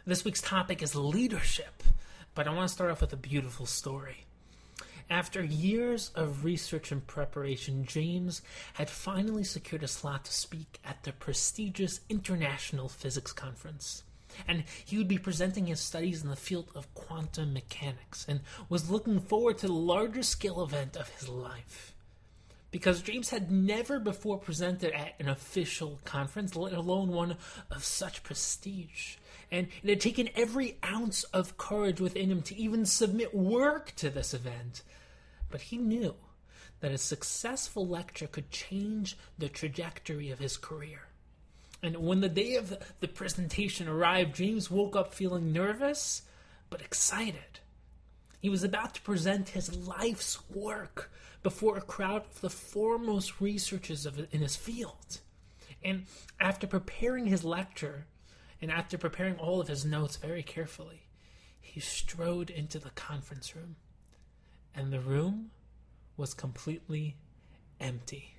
This week's topic is leadership, but I want to start off with a beautiful story. After years of research and preparation, James had finally secured a slot to speak at the prestigious International Physics Conference. And he would be presenting his studies in the field of quantum mechanics and was looking forward to the largest scale event of his life. Because James had never before presented at an official conference, let alone one of such prestige. And it had taken every ounce of courage within him to even submit work to this event. But he knew that a successful lecture could change the trajectory of his career. And when the day of the presentation arrived, James woke up feeling nervous, but excited. He was about to present his life's work before a crowd of the foremost researchers in his field. And after preparing his lecture, and after preparing all of his notes very carefully, he strode into the conference room. And the room was completely empty.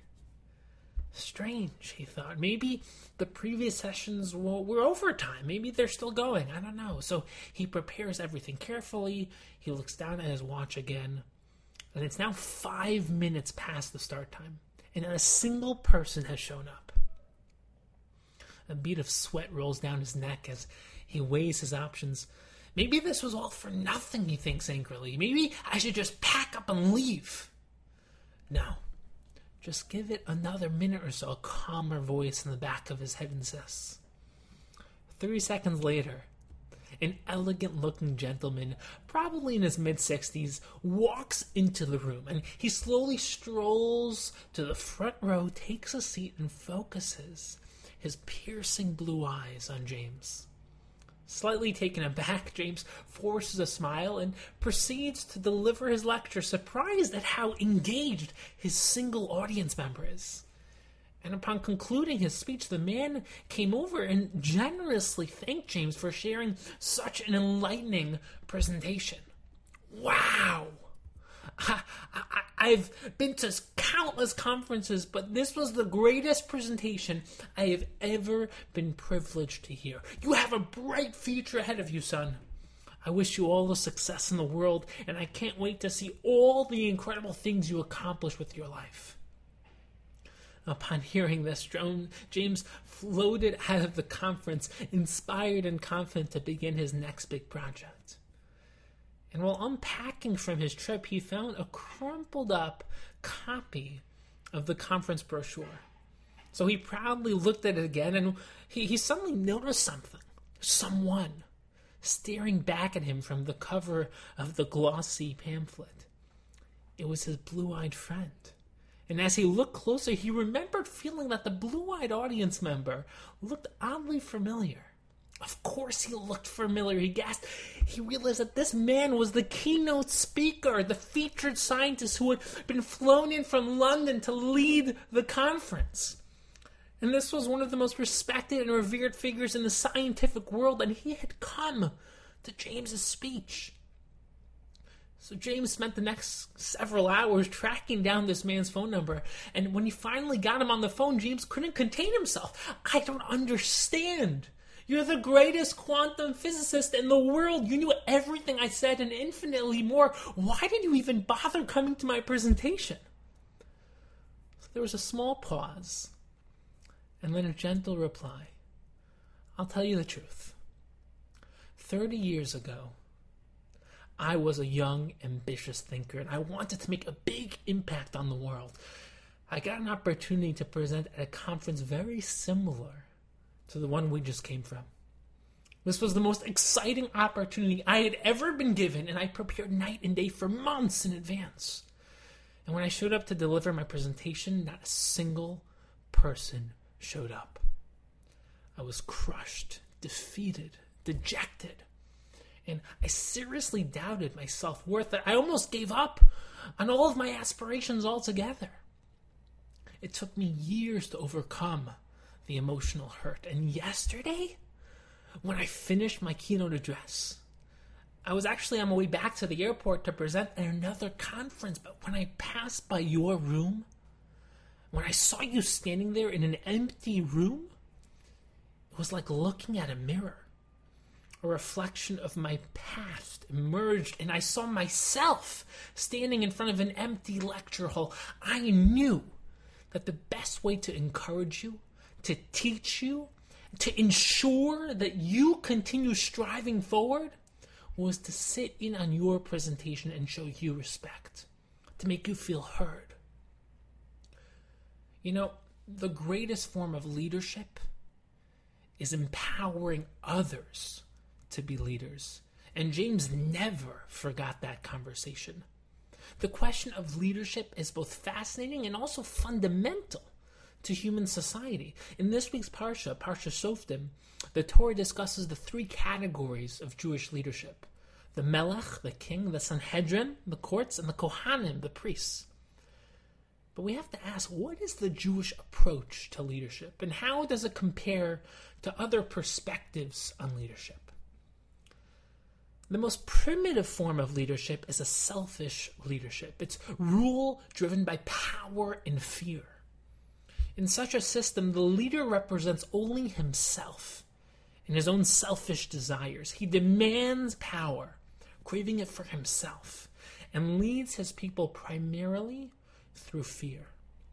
Strange, he thought. Maybe the previous sessions were overtime. Maybe they're still going. I don't know. So he prepares everything carefully. He looks down at his watch again. And it's now 5 minutes past the start time. And not a single person has shown up. A bead of sweat rolls down his neck as he weighs his options. Maybe this was all for nothing, he thinks angrily. Maybe I should just pack up and leave. No. Just give it another minute or so, a calmer voice in the back of his head insists. 3 seconds later, an elegant-looking gentleman, probably in his mid-60s, walks into the room, and he slowly strolls to the front row, takes a seat, and focuses his piercing blue eyes on James. Slightly taken aback, James forces a smile and proceeds to deliver his lecture, surprised at how engaged his single audience member is. And upon concluding his speech, the man came over and generously thanked James for sharing such an enlightening presentation. Wow! I've been to countless conferences, but this was the greatest presentation I have ever been privileged to hear. You have a bright future ahead of you, son. I wish you all the success in the world, and I can't wait to see all the incredible things you accomplish with your life. Upon hearing this, James floated out of the conference, inspired and confident to begin his next big project. And while unpacking from his trip, he found a crumpled up copy of the conference brochure. So he proudly looked at it again, and he suddenly noticed something. Someone staring back at him from the cover of the glossy pamphlet. It was his blue-eyed friend. And as he looked closer, he remembered feeling that the blue-eyed audience member looked oddly familiar. Of course he looked familiar, he gasped. He realized that this man was the keynote speaker, the featured scientist who had been flown in from London to lead the conference. And this was one of the most respected and revered figures in the scientific world, and he had come to James's speech. So James spent the next several hours tracking down this man's phone number, and when he finally got him on the phone, James couldn't contain himself. I don't understand. You're the greatest quantum physicist in the world. You knew everything I said and infinitely more. Why did you even bother coming to my presentation? So there was a small pause, and then a gentle reply. I'll tell you the truth. 30 years ago, I was a young, ambitious thinker, and I wanted to make a big impact on the world. I got an opportunity to present at a conference very similar to the one we just came from. This was the most exciting opportunity I had ever been given, and I prepared night and day for months in advance. And when I showed up to deliver my presentation, not a single person showed up. I was crushed, defeated, dejected, and I seriously doubted my self-worth, that I almost gave up on all of my aspirations altogether. It took me years to overcome the emotional hurt. And yesterday, when I finished my keynote address, I was actually on my way back to the airport to present at another conference, but when I passed by your room, when I saw you standing there in an empty room, it was like looking at a mirror. a reflection of my past emerged, and I saw myself standing in front of an empty lecture hall. I knew that the best way to encourage you, to teach you, to ensure that you continue striving forward was to sit in on your presentation and show you respect, to make you feel heard. You know, the greatest form of leadership is empowering others to be leaders. And James never forgot that conversation. The question of leadership is both fascinating and also fundamental to human society. In this week's Parsha Shoftim, the Torah discusses the three categories of Jewish leadership: the Melech, the king; the Sanhedrin, the courts; and the Kohanim, the priests. But we have to ask, what is the Jewish approach to leadership, and how does it compare to other perspectives on leadership? The most primitive form of leadership is a selfish leadership. It's rule driven by power and fear. In such a system, the leader represents only himself and his own selfish desires. He demands power, craving it for himself, and leads his people primarily through fear.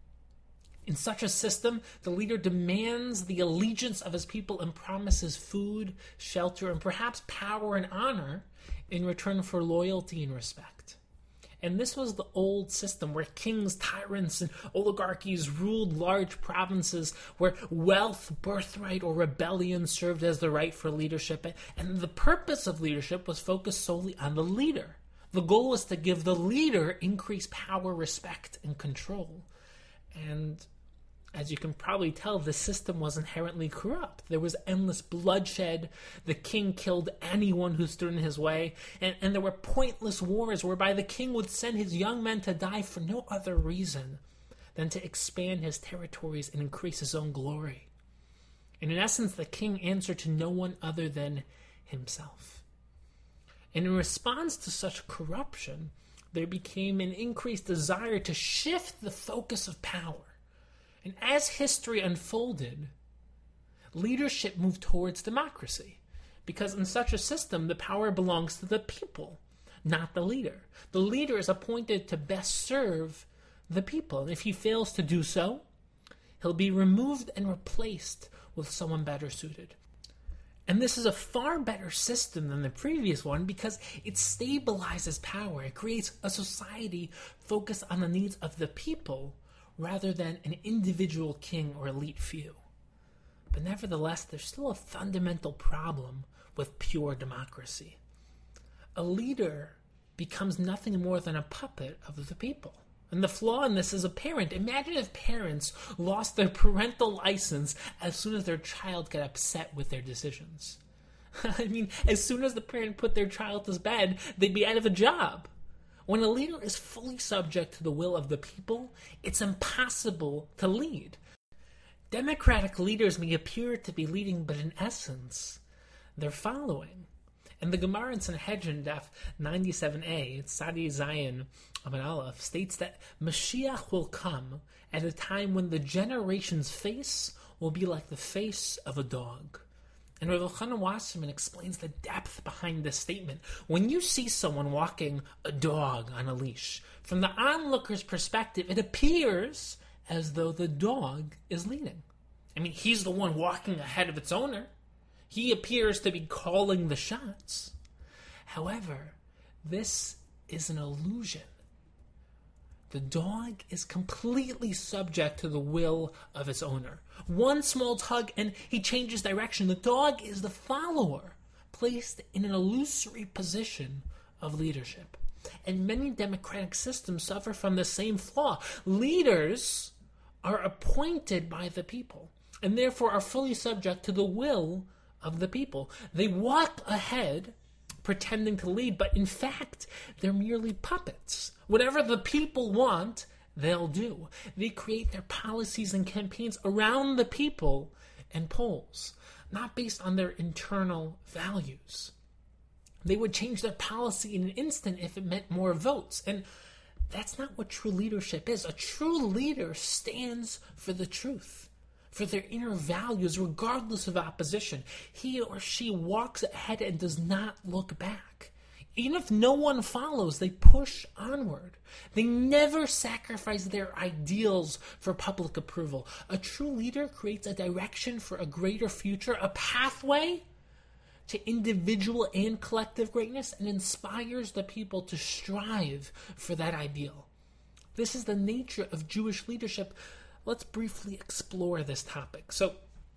In such a system, the leader demands the allegiance of his people and promises food, shelter, and perhaps power and honor in return for loyalty and respect. And this was the old system where kings, tyrants, and oligarchies ruled large provinces, where wealth, birthright, or rebellion served as the right for leadership. And the purpose of leadership was focused solely on the leader. The goal was to give the leader increased power, respect, and control. And as you can probably tell, the system was inherently corrupt. There was endless bloodshed. The king killed anyone who stood in his way. And there were pointless wars whereby the king would send his young men to die for no other reason than to expand his territories and increase his own glory. And in essence, the king answered to no one other than himself. And in response to such corruption, there became an increased desire to shift the focus of power. And as history unfolded, leadership moved towards democracy. Because in such a system, the power belongs to the people, not the leader. The leader is appointed to best serve the people. And if he fails to do so, he'll be removed and replaced with someone better suited. And this is a far better system than the previous one because it stabilizes power. It creates a society focused on the needs of the people rather than an individual king or elite few. But nevertheless, there's still a fundamental problem with pure democracy. A leader becomes nothing more than a puppet of the people. And the flaw in this is apparent. Imagine if parents lost their parental license as soon as their child got upset with their decisions. I mean, as soon as the parent put their child to bed, they'd be out of a job. When a leader is fully subject to the will of the people, it's impossible to lead. Democratic leaders may appear to be leading, but in essence, they're following. And the Gemara in Sanhedrin, Daf 97a, Tzadi Zion Amud Aleph, states that Mashiach will come at a time when the generation's face will be like the face of a dog. And Rav Elchanan Wasserman explains the depth behind this statement. When you see someone walking a dog on a leash, from the onlooker's perspective, it appears as though the dog is leading. I mean, he's the one walking ahead of its owner. He appears to be calling the shots. However, this is an illusion. The dog is completely subject to the will of its owner. One small tug and he changes direction. The dog is the follower, placed in an illusory position of leadership. And many democratic systems suffer from the same flaw. Leaders are appointed by the people and therefore are fully subject to the will of the people. They walk ahead pretending to lead, but in fact, they're merely puppets. Whatever the people want, they'll do. They create their policies and campaigns around the people and polls, not based on their internal values. They would change their policy in an instant if it meant more votes. And that's not what true leadership is. A true leader stands for the truth. for their inner values regardless of opposition. He or she walks ahead and does not look back. Even if no one follows, they push onward. They never sacrifice their ideals for public approval. A true leader creates a direction for a greater future, a pathway to individual and collective greatness, and inspires the people to strive for that ideal. This is the nature of Jewish leadership. Let's briefly explore this topic. So,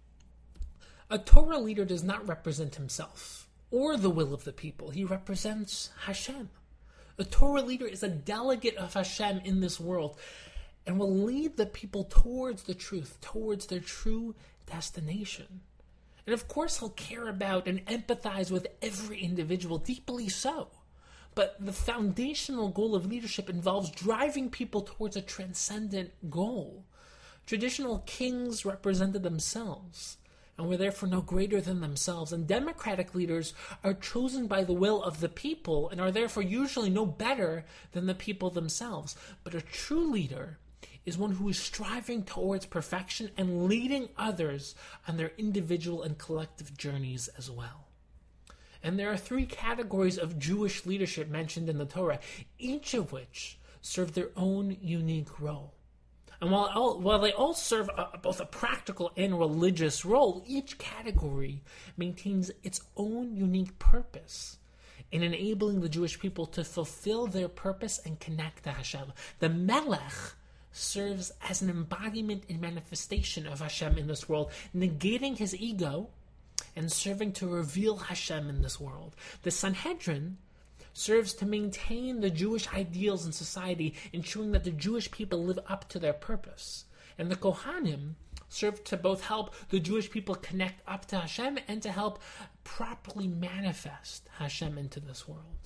a Torah leader does not represent himself or the will of the people. He represents Hashem. A Torah leader is a delegate of Hashem in this world and will lead the people towards the truth, towards their true destination. And of course, he'll care about and empathize with every individual, deeply so. But the foundational goal of leadership involves driving people towards a transcendent goal. Traditional kings represented themselves and were therefore no greater than themselves. And democratic leaders are chosen by the will of the people and are therefore usually no better than the people themselves. But a true leader is one who is striving towards perfection and leading others on their individual and collective journeys as well. And there are three categories of Jewish leadership mentioned in the Torah, each of which serve their own unique role. And while they all serve both a practical and religious role, each category maintains its own unique purpose in enabling the Jewish people to fulfill their purpose and connect to Hashem. The Melech serves as an embodiment and manifestation of Hashem in this world, negating his ego and serving to reveal Hashem in this world. The Sanhedrin serves to maintain the Jewish ideals in society, ensuring that the Jewish people live up to their purpose. And the Kohanim serve to both help the Jewish people connect up to Hashem and to help properly manifest Hashem into this world.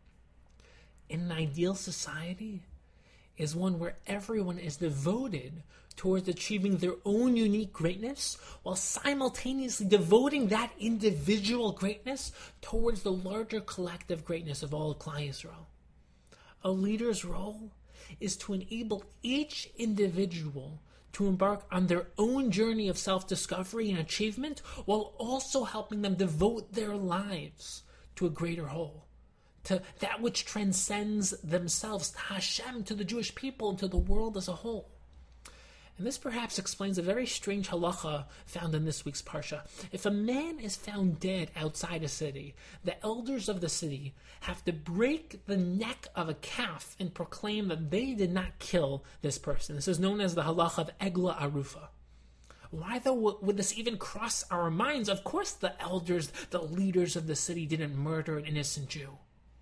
In an ideal society is one where everyone is devoted towards achieving their own unique greatness while simultaneously devoting that individual greatness towards the larger collective greatness of all of Klal Yisrael. A leader's role is to enable each individual to embark on their own journey of self-discovery and achievement while also helping them devote their lives to a greater whole, to that which transcends themselves, to Hashem, to the Jewish people, and to the world as a whole. And this perhaps explains a very strange halacha found in this week's Parsha. If a man is found dead outside a city, the elders of the city have to break the neck of a calf and proclaim that they did not kill this person. This is known as the halacha of Egla Arufa. Why, though, would this even cross our minds? Of course the elders, the leaders of the city, didn't murder an innocent Jew.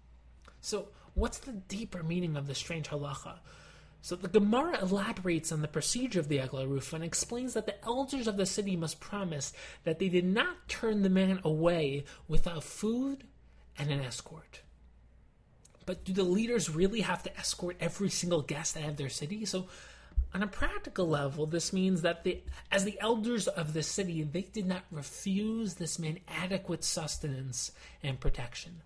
So what's the deeper meaning of this strange halacha? So the Gemara elaborates on the procedure of the Egla Arufa and explains that the elders of the city must promise that they did not turn the man away without food and an escort. But do the leaders really have to escort every single guest out of their city? So on a practical level, this means that as the elders of the city, they did not refuse this man adequate sustenance and protection.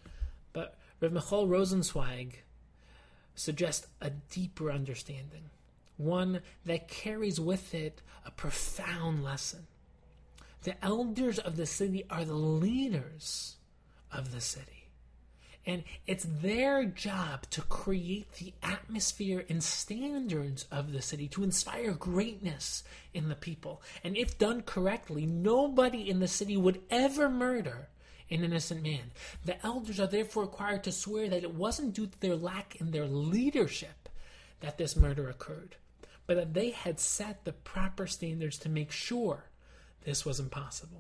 But Rav Michal Rosenzweig suggest a deeper understanding, one that carries with it a profound lesson. The elders of the city are the leaders of the city, and it's their job to create the atmosphere and standards of the city, to inspire greatness in the people. And if done correctly, nobody in the city would ever murder an innocent man. The elders are therefore required to swear that it wasn't due to their lack in their leadership that this murder occurred, but that they had set the proper standards to make sure this was impossible.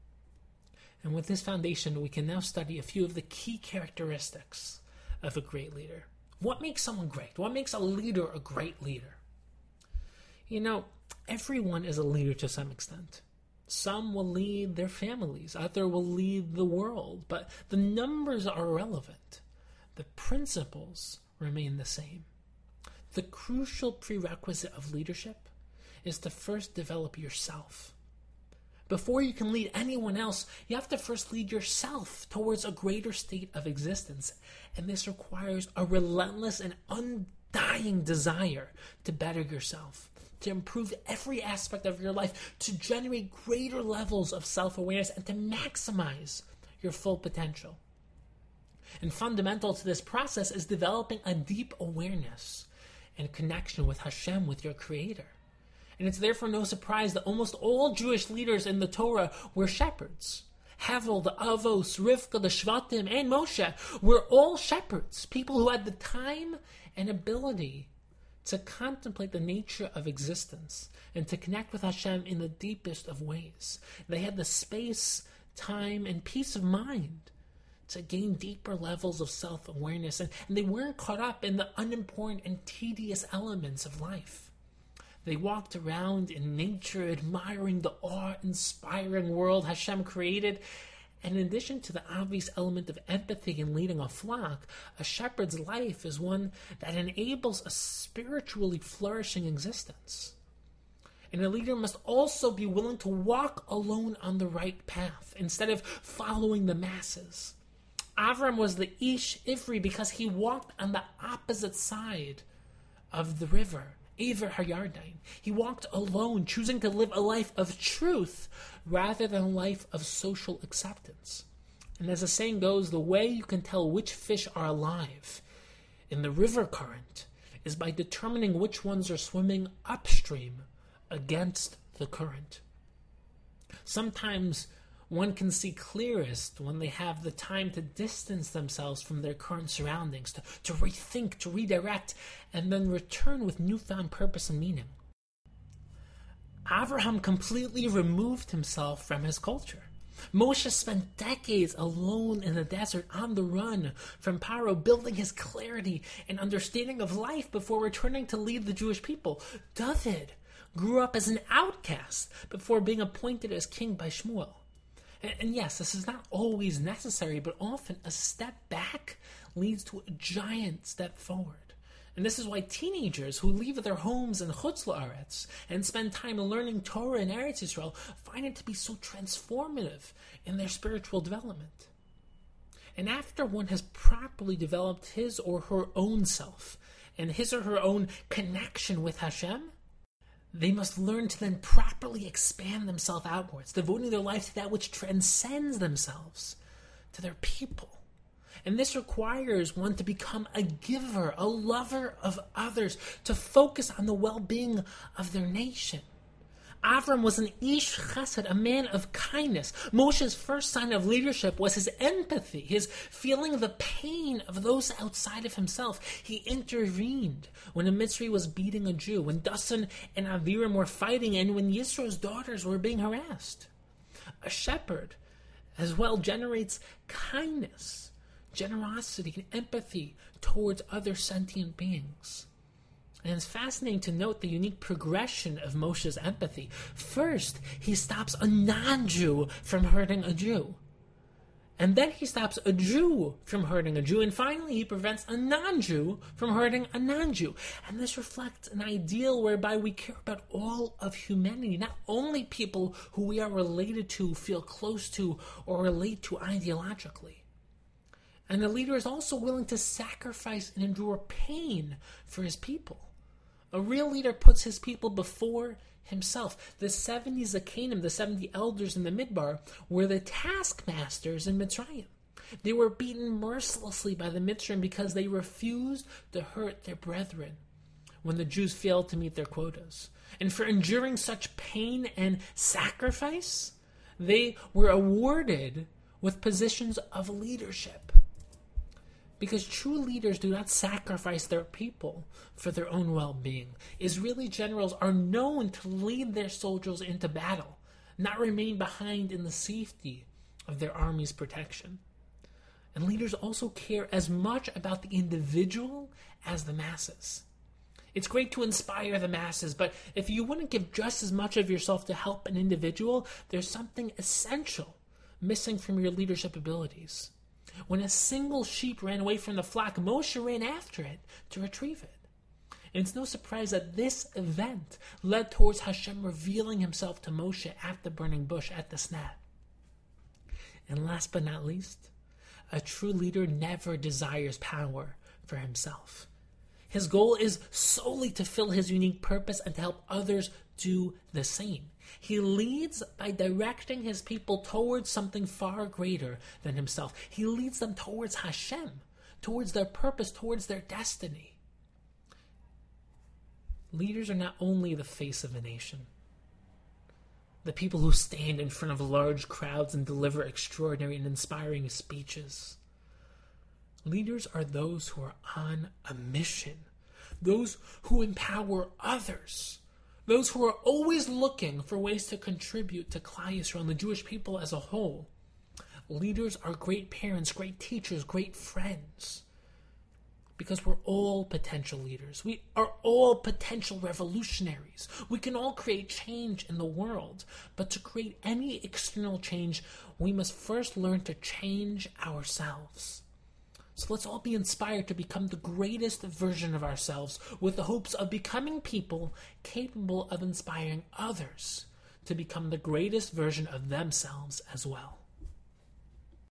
And with this foundation, we can now study a few of the key characteristics of a great leader. What makes someone great? What makes a leader a great leader? You know, everyone is a leader to some extent. Some will lead their families, others will lead the world, but the numbers are irrelevant. The principles remain the same. The crucial prerequisite of leadership is to first develop yourself. Before you can lead anyone else, you have to first lead yourself towards a greater state of existence, and this requires a relentless and undying desire to better yourself, to improve every aspect of your life, to generate greater levels of self-awareness, and to maximize your full potential. And fundamental to this process is developing a deep awareness and connection with Hashem, with your Creator. And it's therefore no surprise that almost all Jewish leaders in the Torah were shepherds. Hevel, the Avos, Rivka, the Shvatim, and Moshe were all shepherds, people who had the time and ability to contemplate the nature of existence and to connect with Hashem in the deepest of ways. They had the space, time, and peace of mind to gain deeper levels of self-awareness, and they weren't caught up in the unimportant and tedious elements of life. They walked around in nature, admiring the awe-inspiring world Hashem created. And in addition to the obvious element of empathy in leading a flock, a shepherd's life is one that enables a spiritually flourishing existence. And a leader must also be willing to walk alone on the right path instead of following the masses. Avram was the Ish Ivri because he walked on the opposite side of the river. Ever Hayardain. He walked alone, choosing to live a life of truth rather than a life of social acceptance. And as the saying goes, the way you can tell which fish are alive in the river current is by determining which ones are swimming upstream against the current. Sometimes one can see clearest when they have the time to distance themselves from their current surroundings, to rethink, to redirect, and then return with newfound purpose and meaning. Abraham completely removed himself from his culture. Moshe spent decades alone in the desert, on the run from Paro, building his clarity and understanding of life before returning to lead the Jewish people. David grew up as an outcast before being appointed as king by Shmuel. And yes, this is not always necessary, but often a step back leads to a giant step forward. And this is why teenagers who leave their homes in Chutz La'aretz and spend time learning Torah in Eretz Yisrael find it to be so transformative in their spiritual development. And after one has properly developed his or her own self and his or her own connection with Hashem, they must learn to then properly expand themselves outwards, devoting their life to that which transcends themselves, to their people. And this requires one to become a giver, a lover of others, to focus on the well-being of their nation. Avram was an Ish Chesed, a man of kindness. Moshe's first sign of leadership was his empathy, his feeling the pain of those outside of himself. He intervened when a Mitzri was beating a Jew, when Dasan and Aviram were fighting, and when Yisro's daughters were being harassed. A shepherd as well generates kindness, generosity, and empathy towards other sentient beings. And it's fascinating to note the unique progression of Moshe's empathy. First, he stops a non-Jew from hurting a Jew. And then he stops a Jew from hurting a Jew. And finally, he prevents a non-Jew from hurting a non-Jew. And this reflects an ideal whereby we care about all of humanity, not only people who we are related to, feel close to, or relate to ideologically. And the leader is also willing to sacrifice and endure pain for his people. A real leader puts his people before himself. The 70 Zakanim, the 70 elders in the Midbar, were the taskmasters in Mitzrayim. They were beaten mercilessly by the Mitzrayim because they refused to hurt their brethren when the Jews failed to meet their quotas. And for enduring such pain and sacrifice, they were awarded with positions of leadership. Because true leaders do not sacrifice their people for their own well-being. Israeli generals are known to lead their soldiers into battle, not remain behind in the safety of their army's protection. And leaders also care as much about the individual as the masses. It's great to inspire the masses, but if you wouldn't give just as much of yourself to help an individual, there's something essential missing from your leadership abilities. When a single sheep ran away from the flock, Moshe ran after it to retrieve it. And it's no surprise that this event led towards Hashem revealing himself to Moshe at the burning bush, at the snap. And last but not least, a true leader never desires power for himself. His goal is solely to fill his unique purpose and to help others do the same. He leads by directing his people towards something far greater than himself. He leads them towards Hashem, towards their purpose, towards their destiny. Leaders are not only the face of a nation, the people who stand in front of large crowds and deliver extraordinary and inspiring speeches. Leaders are those who are on a mission, those who empower others, those who are always looking for ways to contribute to Klal Yisrael and the Jewish people as a whole. Leaders are great parents, great teachers, great friends, because we're all potential leaders. We are all potential revolutionaries. We can all create change in the world, but to create any external change, we must first learn to change ourselves. So let's all be inspired to become the greatest version of ourselves with the hopes of becoming people capable of inspiring others to become the greatest version of themselves as well.